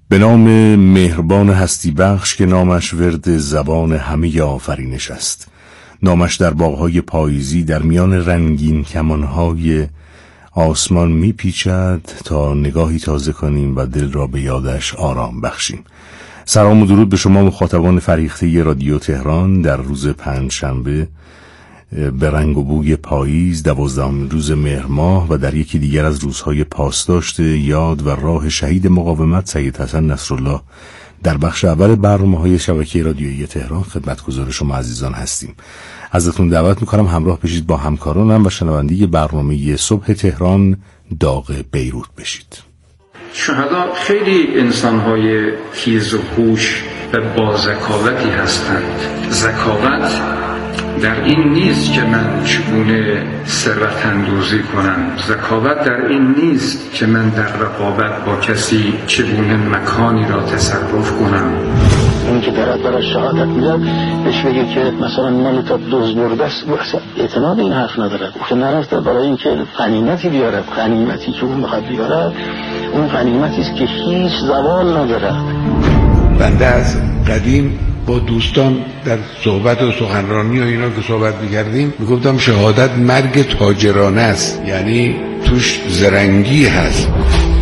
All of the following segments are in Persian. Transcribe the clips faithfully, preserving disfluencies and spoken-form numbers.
به نام مهربان هستی بخش که نامش ورد زبان همه آفرینش است. نامش در باغهای پاییزی در میان رنگین کمانهای آسمان میپیچد تا نگاهی تازه کنیم و دل را به یادش آرام بخشیم. سلام و درود به شما مخاطبان فریخته رادیو تهران در روز پنجشنبه به رنگ و بوی پاییز، دوازدهمین روز مهر ماه و در یکی دیگر از روزهای پاسداشت یاد و راه شهید مقاومت سید حسن نصرالله در بخش اول برنامه‌های شبکه رادیویی تهران خدمتگزار شما عزیزان هستیم. ازتون دعوت میکنم همراه بشید با همکارانم و شنونده برنامه صبح تهران داغ بیروت بشید. شهدا خیلی انسان‌های تیز و هوش و با ذکاوتی هستند. ذکاوت در این نیست که من چگونه ثروت اندوزی کنم، ذکاوت در این نیست که من در رقابت با کسی چگونه مکانی را تصرف کنم. اون که طرف برای شهادت میداد بهش بگه که مثلا مال تا دوز برده است، اصلا اعتنا به این حرف ندارد که نرفته برای اینکه غنیمتی بیارد. غنیمتی که اون بخواد بیارد اون غنیمتی است که هیچ زوال ندارد. بنده از قدیم با دوستان در صحبت و سخنرانی و اینا که صحبت می‌کردیم میگفتم شهادت مرگ تاجرانه است، یعنی توش زرنگی هست.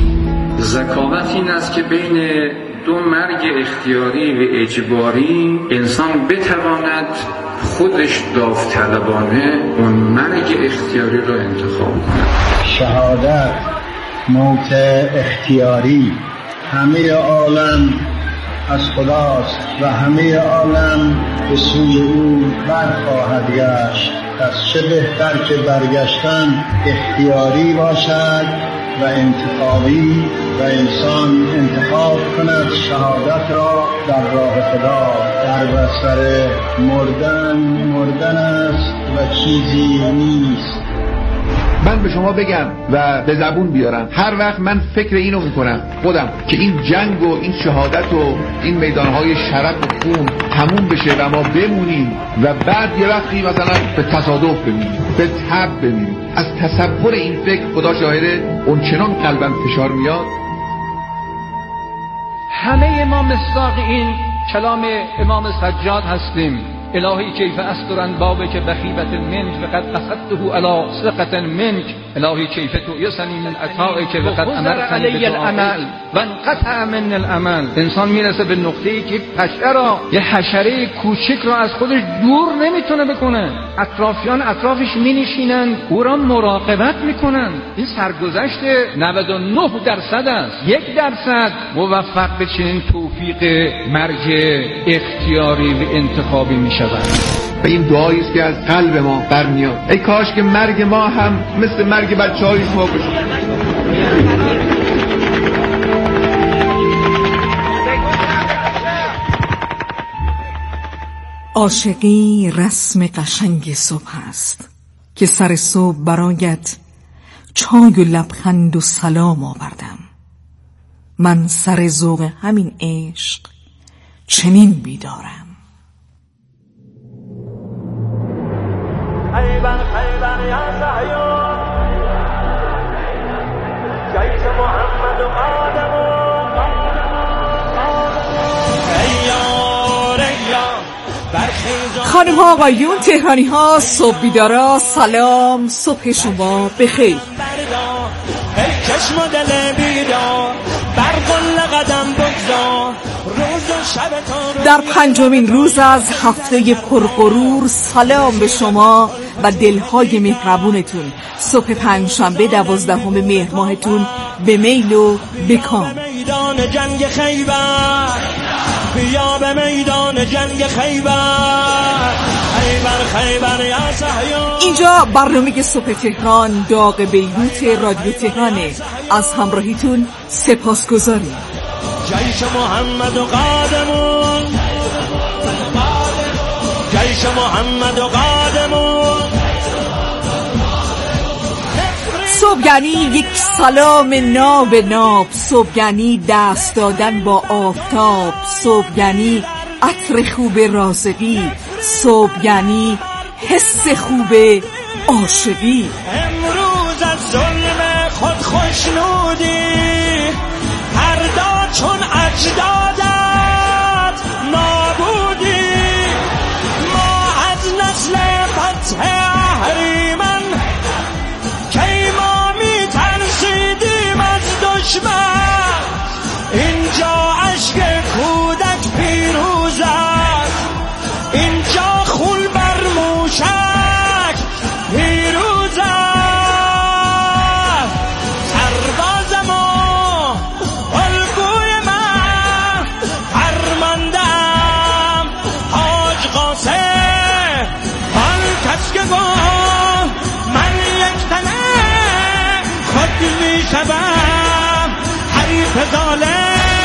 ذکاوت این است که بین دو مرگ اختیاری و اجباری انسان بتواند خودش داوطلبانه اون مرگ اختیاری را انتخاب کند. شهادت موت اختیاری، همه عالم از خداست و همه عالم به سوی او برخواهد گشت. پس چه بهتر که برگشتن اختیاری باشد و انتخابی و انسان انتخاب کند شهادت را در راه خدا. در بستر مردن مردن است و چیزی نیست. من به شما بگم و به زبون بیارم، هر وقت من فکر اینو میکنم خودم که این جنگ و این شهادت و این میدانهای شرف و خون تموم بشه و ما بمونیم و بعد یه وقتی مثلا به تصادف بمونیم، به تب بمونیم، از تصور این فکر خدا شاهده اون چنان قلبم فشار میاد. همه ما مصداق این کلام امام سجاد هستیم. الهی کیف استرن بابه که بخیبت منک فقط قصدته علی ثقت منک. الهی کیف تو یسنی من عطائی که فقط امرتنی علی العمل و انقطع من العمل. انسان میرسه به نقطه‌ای که حشره را، یه حشره کوچک را از خودش دور نمیتونه بکنه. اطرافیان اطرافش مینشینن، او را مراقبت میکنن. این سرگذشت نود و نه درصد است. یک درصد موفق به چنین توفیق مرگ اختیاری و انتخابی میشه. و این دعایی است که از قلب ما برمیاد. ای کاش که مرگ ما هم مثل مرگ بچه‌های شما بشه. عاشقی رسم قشنگ صبح است که سر صبح برایت چای و لبخند و سلام آوردم. من سر ذوق همین عشق چنین بیدارم. خیبر خیبر یا صهیون جیش محمد و قادم و ایار ایار برخیزان. خانم ها آقایون، تهرانی ها، صبح بیدارا، سلام، صبح شما بخیر. چشم و دل بیدار برقل قدم بگذار. در پنجمین روز از هفته پرغرور سلام به شما و دلهای مهربونتون. صبح پنجشنبه دوازدهم مهر ماهتون به میل و بکام. میدان جنگ خیبر بیا به میدان جنگ خیبر. خیبر خیبر یا صهیون. اینجا برنامه صبح تهران داغ بیروت رادیو تهرانه. از همراهیتون سپاسگزاریم. جیش محمد و قادمون، جیش محمد و قادمون. صبح یعنی یک سلام ناب ناب، صبح یعنی دست دادن با آفتاب، صبح یعنی عطر خوب رازقی، صبح یعنی حس خوب عاشقی. امروز از ظلم خود خوشنودی، فردا چون اجدادت نابودی، ما از نسل فتح اهریمن کی ما میترسیدیم از دشمن. اینجا اشک کودک پیروز است، اینجا خون بر موشک پیروز است. سرباز ما الگوی من فرماندم حاج قاسم، آن کس که گفت من یک تنه خود میشوم حریف ظالم.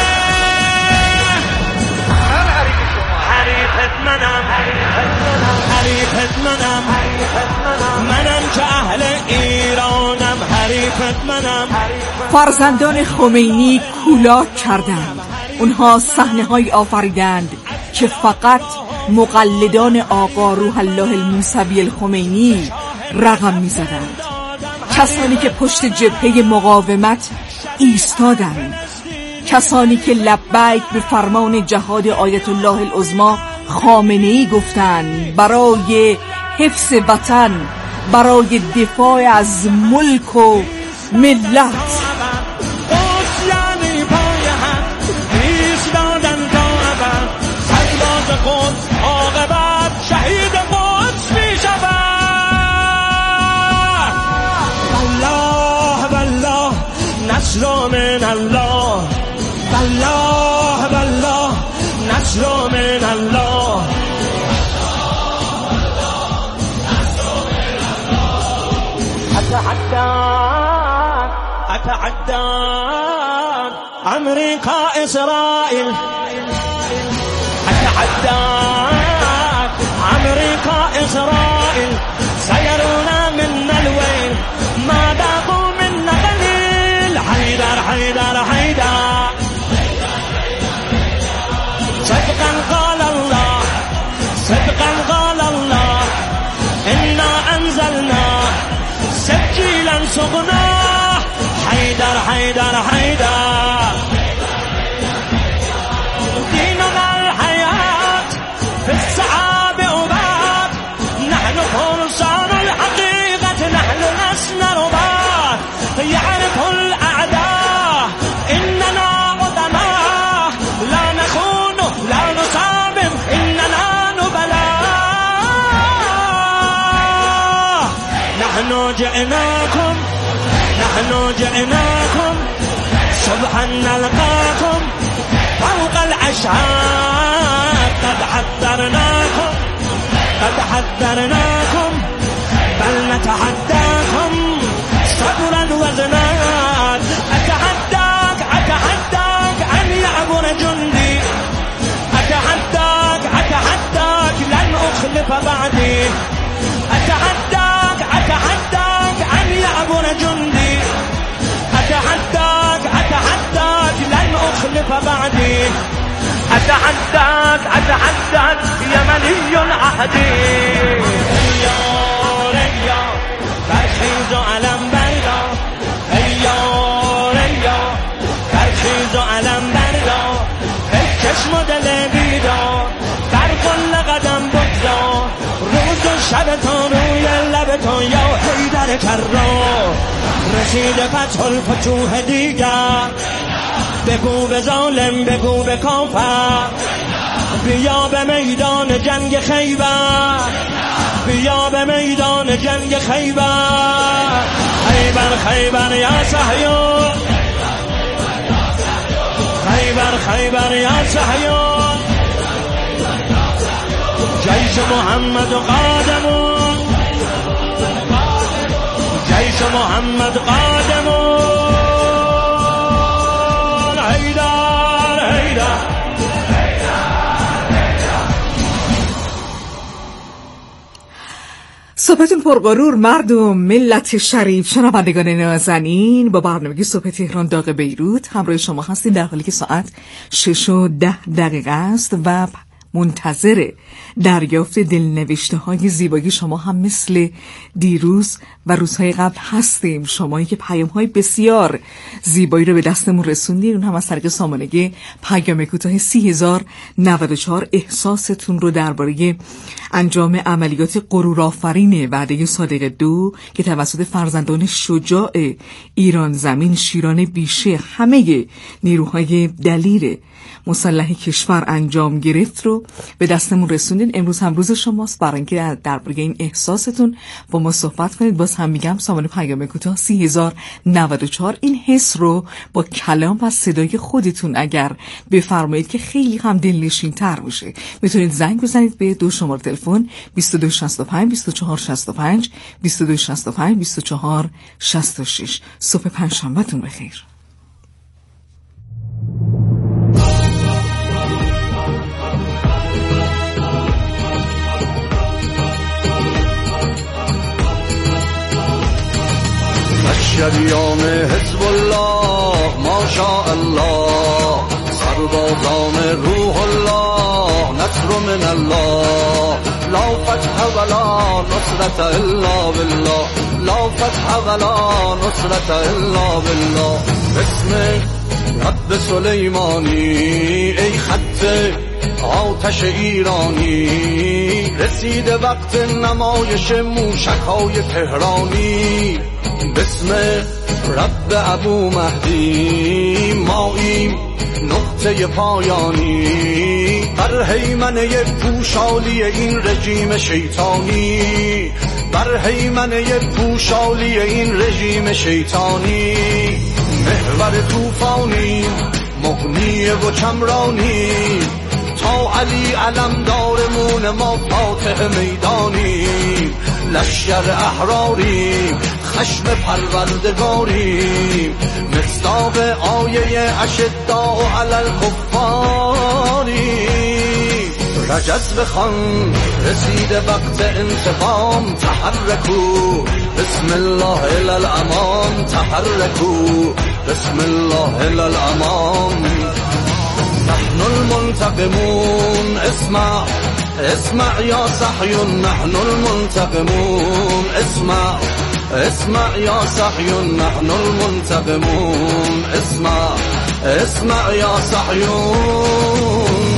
حریفت منم، حریفت منم، منم که اهل ایرانم. حریفت منم. فرزندان خمینی کولاک کردند. اونها صحنه‌هایی آفریدند که فقط مقلدان آقا روح الله الموسوی الخمینی رقم می‌زدند. کسانی که پشت جبهه مقاومت ایستادند، کسانی که لبیک به فرمان جهاد آیت الله العظمی خامنه‌ای گفتند برای حفظ وطن، برای دفاع از ملک و ملت. شهید قدس می شود. والله والله نصر من الله، والله والله نصر من الله. اتحدى اتحدى امریکا اسرائیل، اتحدى امریکا اسرائیل سيرون منا الويل ما ذاقوا منا قليل. حيدر حيدر حيدر صدقا قال الله، صدقا قال الله إنا أنزلنا سجيلا سقناه. حيدر حيدر حيدر ديننا الحياة في السعاب أباد، نحن فرسان الحقيقة، نحن لسنا رباط. يعرف الأعداء إننا قدماء، لا نخون لا نصابم إننا نبلاء. نحن جئناكم نحن جئناكم صبحا نلقاكم فوق الأشعار. قد حذرناكم قد حذرناكم بل نتحداكم صبرا وزناد. أتحداك أتحداك أن يعبر جندي، أتحداك أتحداك لن أخلف بعدي. أتحداك أتحداك أن يعبر جندي، أتحداك أتحداك لن أخلف بعدي. أتحداك أتحداك يمني عهدي. يا ريا ترشيز علم بردا، يا ريا ترشيز علم بردا. چشم و دل بیدار در کل قدم بگذار، روز و شب تا روی لب تو یا حیدر کرار. رسید فتح الفتوح دیگر، بگو به ظالم بگو به کافر، بیا به میدان جنگ خیبر، بیا به میدان جنگ خیبر. خیبر خیبر یا صهیون، خیبر خیبر یا صهیون. جیش محمد قادمون، جیش محمد قادمون. حیدر حیدر صحبتون پرغرور مردم ملت شریف. شنوندگان نازنین، با برنامه صبح تهران داغ بیروت همراه شما هستیم، در حالی که ساعت شش و ده دقیقه است و منتظر دریافت دلنوشته های زیبایی شما هم مثل دیروز و روزهای قبل هستیم. شمایی که پیام های بسیار زیبایی رو به دستمون رسوندید، اون هم از طریق سامانه پیام کوتاه سی هزار نود و چهار احساستون رو درباره انجام عملیات غرورآفرین وعده صادق دو که توسط فرزندان شجاع ایران زمین، شیران بیشه، همه نیروهای دلیر مسلح کشور انجام گرفت رو به دستمون رسوندین. امروز هم روز شماست برای اینکه درباره این احساستون با ما صحبت کنید. باز هم میگم سامانه پیام کوتاه سی هزار نود و چهار. این حس رو با کلام و صدای خودتون اگر بفرمایید که خیلی هم دلنشین تر میشه، میتونید زنگ بزنید به دو شماره تلفن بیست و دو شصت و پنج بیست و چهار شصت و پنج بیست و دو شصت و پنج بیست و چهار شصت و شش. صبح پنجشنبهتون بخیر. شریان حزب الله ماشاءالله، سربازان روح الله، نصر من الله، لا فتح ولا نصرت الا بالله، لا فتح ولا نصرت الا بالله. اسم رب سلیمانی ای خط آتش ایرانی، رسید وقت نمایش موشک‌های تهرانی. بسم رب ابو مهدی ماییم نقطه پایانی، بر هیمنه پوشالی این رژیم شیطانی، بر هیمنه پوشالی این رژیم شیطانی. محور طوفانی مغنی و چمرانی، تا علی علمدارمون ما فاتح میدانی. لشکر احراریم خشم پروردگاریم، مصداق آیه اشداء علی الکفاری. رجز بخوان رسید وقت انتقام، تحرکو بسم الله الی الامان، تحرکو بسم الله الی الامان. نحن المنتقمون اسمع اسمع یا صحیون، نحن المنتقمون اسمع اسمع یا صحیون، نحن المنتقمون اسمع اسمع یا صحیون.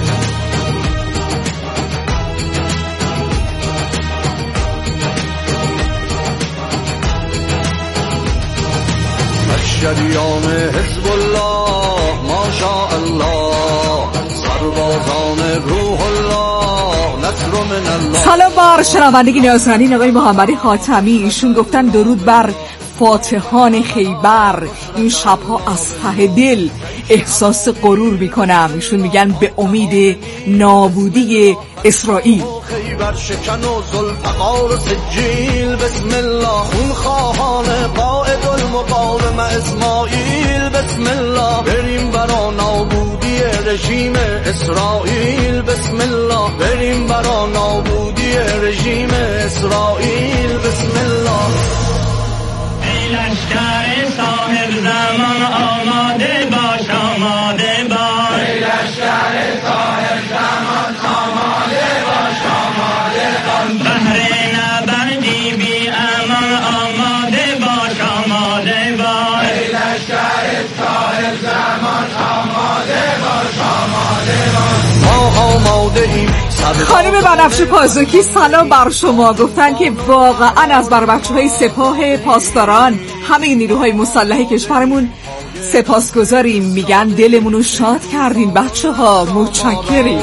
شریان حزب الله ماشاءالله، سربازان روح الله، نصر من الله. سلام بر شنوندگان نازنین. آقای محمدی خاتمی ایشون گفتن درود بر فاتحان خیبر. این شبها از ته دل احساس غرور میکنم. ایشون میگن به امید نابودی اسرائیل. خیبر شکن و ذوالفقار و سجیل، بسم الله خون خواهان قائد المقاومه اسماعیل، بسم الله بریم برا نابودی رژیم اسرائیل، بسم الله بریم برا نابودی رژیم اسرائیل، بسم الله. ای لشکر صاحب زمان آماده باش، آماده باش، ای لشکر صاحب زمان آماده باش، آماده باش. بهر نبردی بی امان آماده باش، آماده باش، ای لشکر صاحب زمان آماده باش، آماده باش. ما آماده ایم. خانم بنفشه پازوکی سلام بر شما. گفتن که واقعا از بر بچه‌های سپاه پاسداران همه نیروهای مسلح کشورمون سپاسگزاریم. میگن دلمونو شاد کردین بچه ها، متشکریم.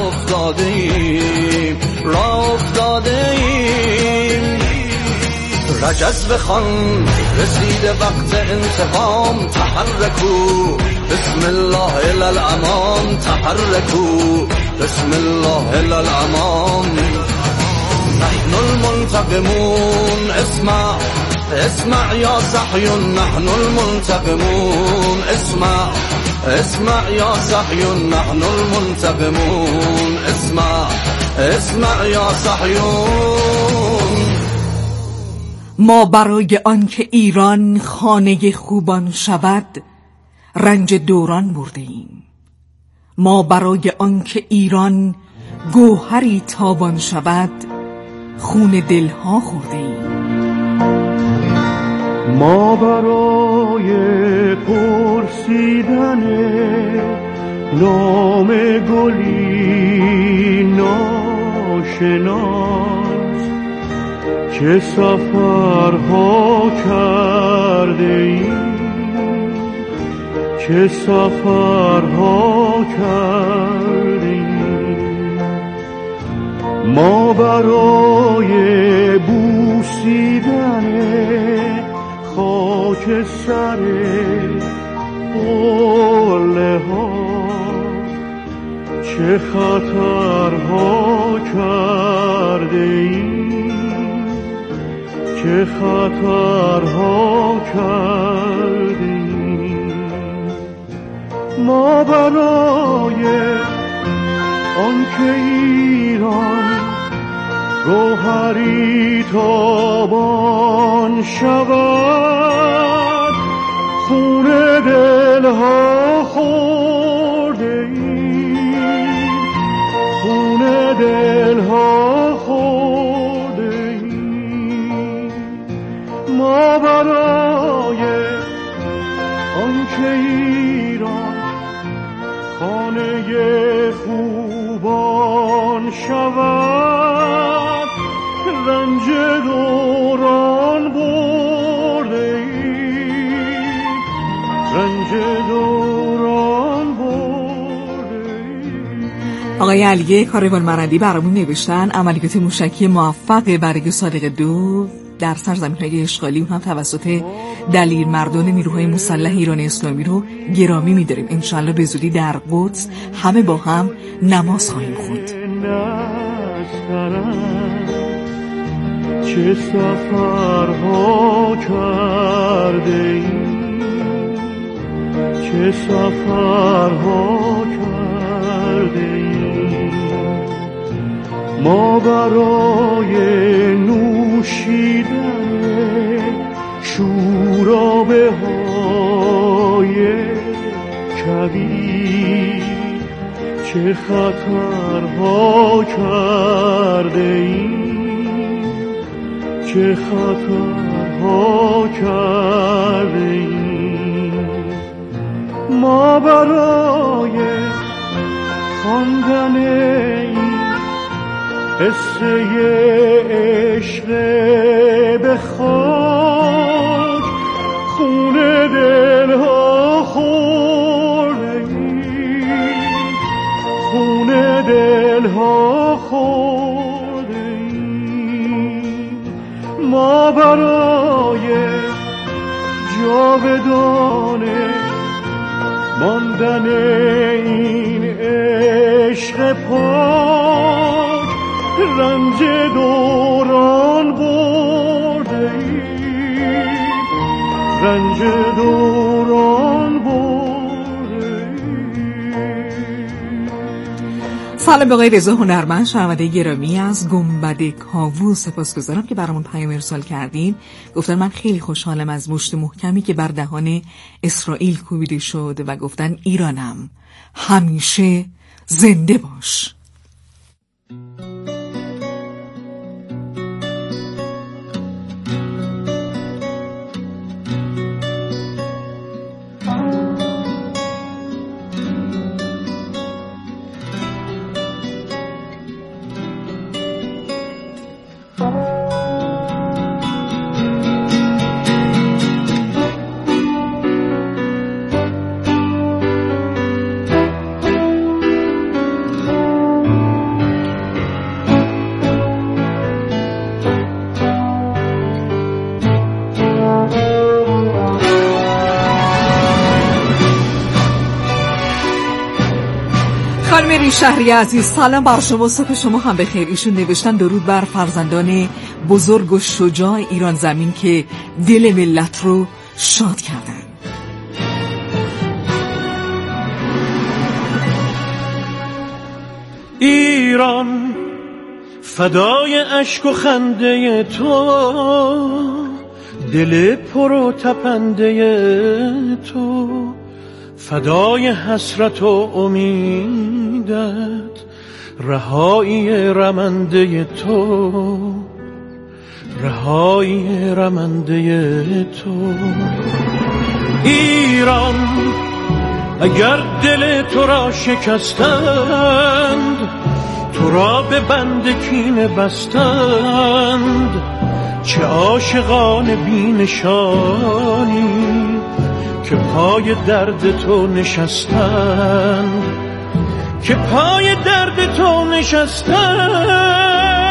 رجز بخوان رسید وقت انتقام، تحرکو بسم الله الی الامان، تحرکو بسم الله الی الامان. نحن المنتقمون اسمع اسمع یا صحیون، نحن المنتقمون اسمع اسمع یا صحیون، نحن المنتقمون اسمع اسمع یا صحیون. ما برای آنکه ایران خانه خوبان شود رنج دوران برده ایم. ما برای آنکه ایران گوهری تابان شود خون دلها خورده ایم. ما برای پرسیدن نام گلی ناشناس چه سفرها کرده ایم، چه سفرها کرده ایم. ما برای بوسیدن خاک سر قله ها چه خطرها کرده ایم، چه خطرها کرده ایم. ما برای آن که ایران گوهری تابان شود خون دلها خورده ایم، خون دلها خورده ایم. ما برای آن که ایران خانه خوبان شود رنج دوران برده ایم، رنج دوران برده ایم. آقای علی کاروان مرندی برامون نوشتن عملیات موشکی موفق برای صادق دو در سرزمین‌های اشغالی و هم توسط دلیر مردان نیروهای مسلح ایران اسلامی رو گرامی می‌داریم. انشالله به زودی در قدس همه با هم نماز خواهیم خوند. چه سفرها کرده ایم، چه سفرها کرده ایم. ما برای نوشیدن شورابه های کبیر چه خطرها کرده ایم، چه خطرها کرده ایم. ما برای خواندن این قصه عشق به خاک خون دلها خورده ایم، خون دلها خورده ایم. ما برای جاودانه ماندن این عشق پاک رنج دوران برده ایم، رنج دوران برده ایم. سلام به آقای رضا هنرمند شنونده گرامی از گنبد کاووس، سپاسگزارم که برامون پیام ارسال کردین. گفتن من خیلی خوشحالم از مشت محکمی که بر دهان اسرائیل کوبیده شد و گفتن ایرانم همیشه زنده باش. خانم شهری عزیز سلام بر شما، صبح شما هم بخیر. ایشون نوشتن درود بر فرزندان بزرگ و شجاع ایران زمین که دل ملت رو شاد کردن. ایران فدای اشک و خنده تو، دل پر و تپنده تو، فدای حسرت و امیدت، رهایی رمنده تو، رهایی رمنده تو. ایران اگر دل تو را شکستند، تو را به بند کینه بستند، چه عاشقان بی نشانی که پای درد تو نشستند، که پای درد تو نشستند.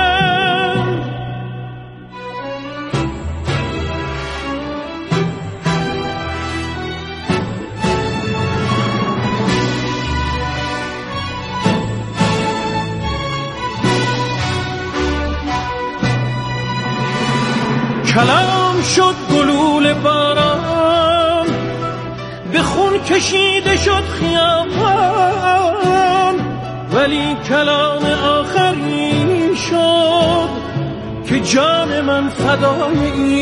کلام شد گلوله باران، به خون کشیده شد خیابان، ولی کلام آخری شد که جان من فدای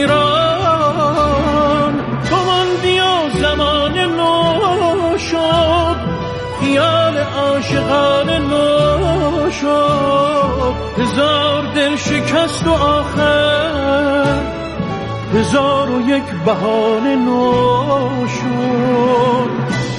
ایران. تو ماندی و زمان نو شد، خیال عاشقان نو شد، هزار دل شکست و آخر هزار و یک بهانه نو شد.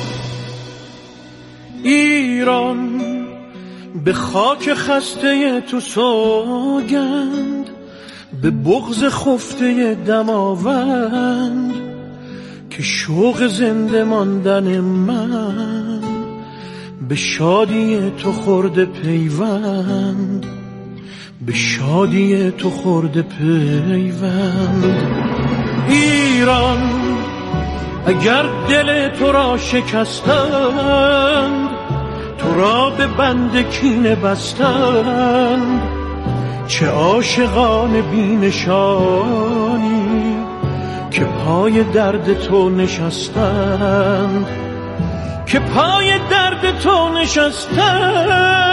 ایران به خاک خسته تو سوگند، به بغض خفته دماوند، که شوق زنده ماندن من به شادی تو خورده پیوند، به شادی تو خورده پیوند. ایران اگر دل تو را شکستند، تو را به بند کینه بستند، چه عاشقان بی نشانی که پای درد تو نشستند، که پای درد تو نشستند.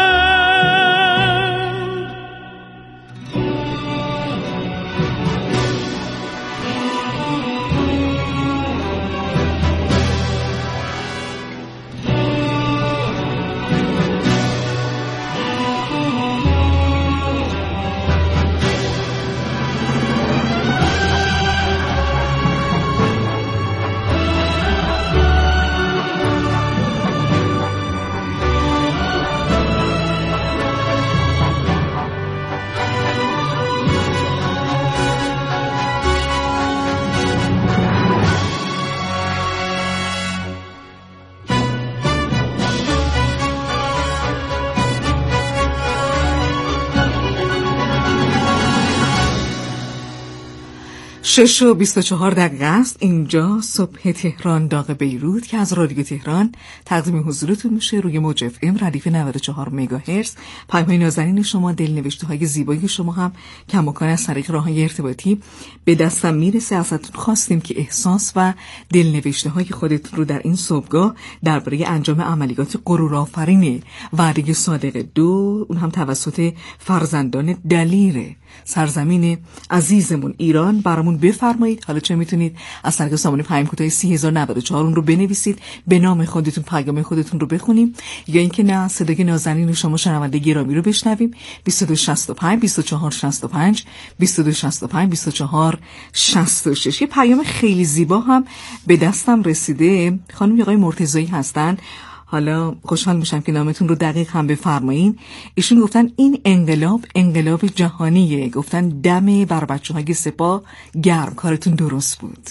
شش و بیست و چهار دقیقه است. اینجا صبح تهران داغ بیروت که از رادیو تهران تقدیم حضورتون میشه روی موج اف ام ردیف نود و چهار مگاهرتز. پیام‌های نازنین شما، دلنوشته‌های زیبای شما هم کماکان از طریق راه‌های ارتباطی به دستم میرسه. ازتون خواستیم که احساس و دلنوشته‌های خودتون رو در این صبحگاه درباره انجام عملیات غرورآفرین وعده صادق دو، اون هم توسط فرزندان دلیر سرزمین عزیزمون ایران برامون بفرمایید. حالا چه میتونید از طریق سامانه پیام کوتاه سی هزار و نود و چهار اون رو بنویسید، به نام خودتون پیام خودتون رو بخونیم، یا اینکه نه صدای نازنین شما شنونده گرامی رو بشنویم. بیست و دو شصت و پنج بیست و چهار شصت و پنج بیست و دو شصت و پنج بیست و چهار شصت و شش. یه پیام خیلی زیبا هم به دستم رسیده. خانم آقای مرتضایی هستن. حالا خوشحال میشم که نامتون رو دقیق هم بفرمایین. ایشون گفتن این انقلاب انقلاب جهانیه. گفتن دم بر بچه‌های سپاه گرم، کارتون درست بود.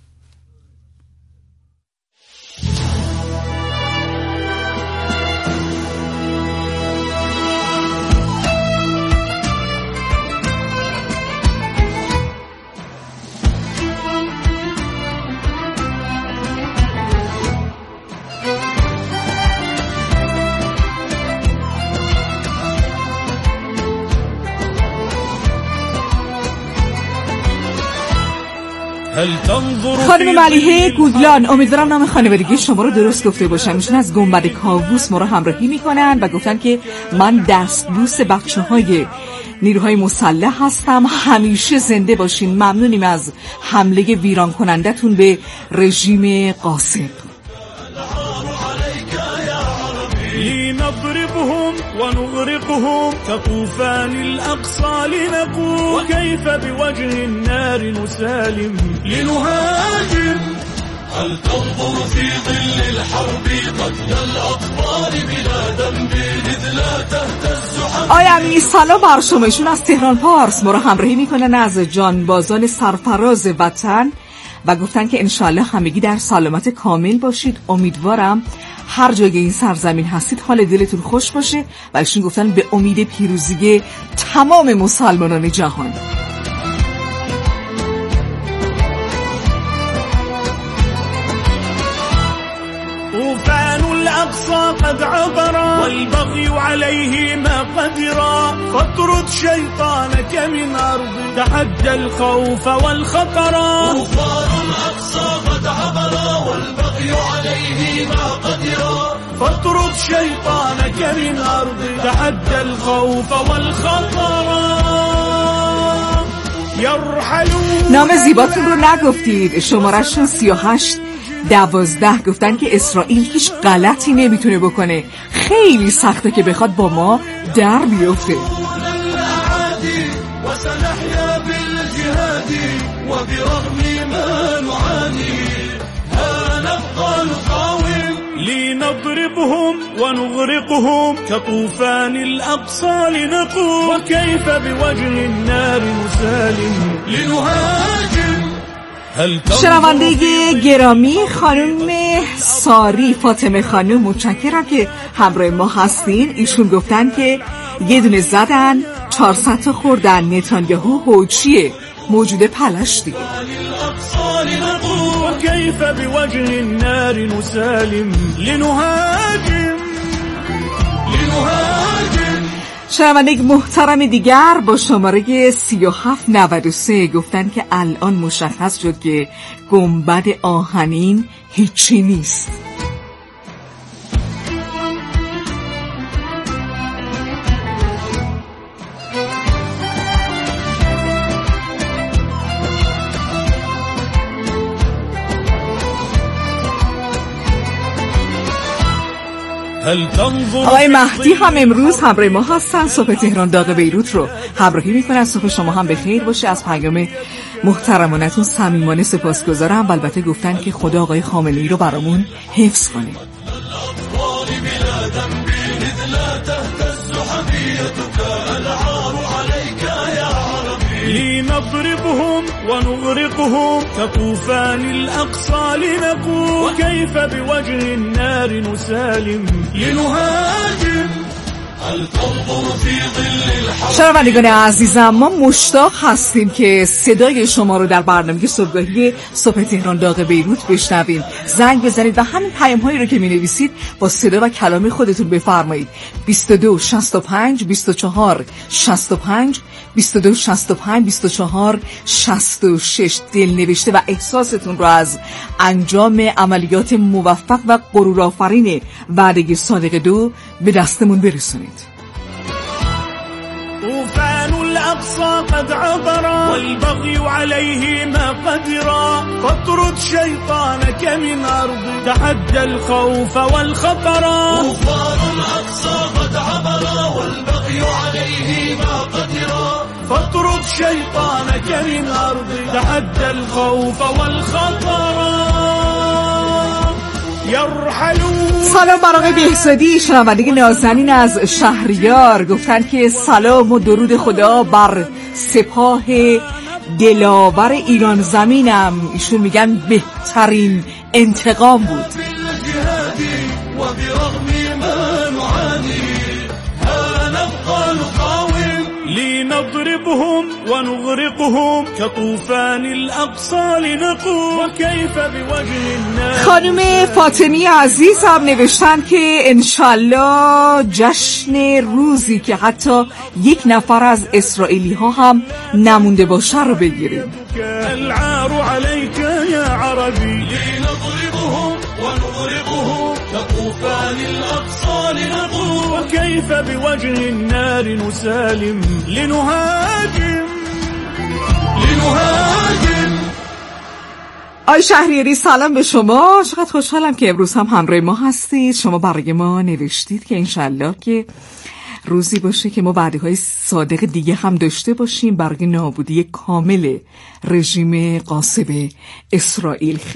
خانم ملیحه گوگلان، امیدوارم نام خانوادگی شما رو درست گفته باشم. ایشون از گنبد کاووس ما رو همراهی میکنن و گفتن که من دستبوس بچه های نیروهای مسلح هستم، همیشه زنده باشین. ممنونیم از حمله ویران کننده تون به رژیم غاصب. ونغرقهم كطوفان الأقصى لنقول وكيف بوجه النار نسالم لنهاجم هل تنظر في ظل الحرب قتل الأطفال بلا ذنب إذ لا تهتز حرب. آیا امیر سلام بر شما. ایشون از تهران پارس ما رو همراهی میکنن از جانبازان سرفراز وطن و گفتن که انشالله همگی در سلامت کامل باشید. امیدوارم هر جای این سرزمین هستید حال دلتون خوش باشه و ایشون گفتن به امید پیروزی تمام مسلمانان جهان. طوفان الأقصى قد عبر والبغي عليه ما قدر فاطرد شيطانك من أرض تحدى الخوف والخطر. طوفان الأقصى قد عبر والبغي عليه ما قدر فاطرد شيطانك من أرض تحدى الخوف والخطر. يرحلون. نام زیباتون رو نگفتید. شماره‌شون سی و هشت دوازده گفتن که اسرائیل هیچ غلطی نمیتونه بکنه، خیلی سخته که بخواد با ما در بیفته. لنضربهم ونغرقهم كطوفان الأقصى لنقول وكيف بوجه النار نسالم لنهاجم. شنونده گرامی خانم ساری فاطمه خانم متشکرم که همراه ما هستین. ایشون گفتن که یه دونه زدن چهارصد تا خوردن نتانیاهو هوچیه موجود پلش دیگه. وكيف بوجه النار نسالم لنهاجم لنهاجم. شنونده محترم دیگر با شماره سی و هفت نود و سه گفتن که الان مشخص شد که گنبد آهنین هیچی نیست. آقای مهدی هم امروز همراه ما هستن. صبح تهران داغ بیروت رو همراهی میکنن. صبح شما هم بخیر باشه. از پیام محترمانتون صمیمانه سپاسگزارم. و البته گفتن که خدا آقای خامنه‌ای رو برامون حفظ کنه. لنضربهم ونغرقهم كطوفان الأقصى لنقول وكيف بوجه النار نسالم لنهاجم هل تنظر في ظل الحرب. شنوندگان عزیزم ما مشتاق هستیم که صدای شما رو در برنامه صبحگاهی صبح تهران داغ بیروت بشنویم. زنگ بزنید و همین پیام هایی رو که می نویسید با صدا و کلام خودتون بفرمایید. بیست و دو شصت و پنج بیست و چهار شصت و پنج بیست و دو شصت و پنج بیست و چهار شصت و شش. دل نوشته و احساستون رو از انجام عملیات موفق و غرورآفرین وعده صادق دو به دستمون برسونید. طوفان الأقصى قد عبر والبغي عليه ما قدر فاطرد شيطانك من أرض تحدى الخوف والخطر. طوفان الأقصى قد عبر والبغي عليه ما قدر فاطرد شيطانك من أرض تحدى الخوف والخطر. سلام بر آقای بهزادی شنونده نازنین از شهریار گفتن که سلام و درود خدا بر سپاه دلاور ایران زمینم. ایشون میگن بهترین انتقام بود. لنضربهم ونغرقهم كطوفان الأقصى لنقول وكيف بوجه النار. خانم فاطمی عزیز هم نوشتن که انشالله جشن روزی که حتی یک نفر از اسرائیلی ها هم نمونده باشه رو بگیریم. العار عليك يا عربي لنضربهم ونغرقهم كطوفان الأقصى لنقول وكيف بوجه النار نسالم لنهاجم لنهاجم. آی شهریاری سلام به شما. چقدر خوشحالم که امروز هم همراه ما هستید. شما برای ما نوشتید که انشالله که روزی باشه که ما وعده‌های صادق دیگه هم داشته باشیم برای نابودی کامل رژیم غاصب اسرائیل.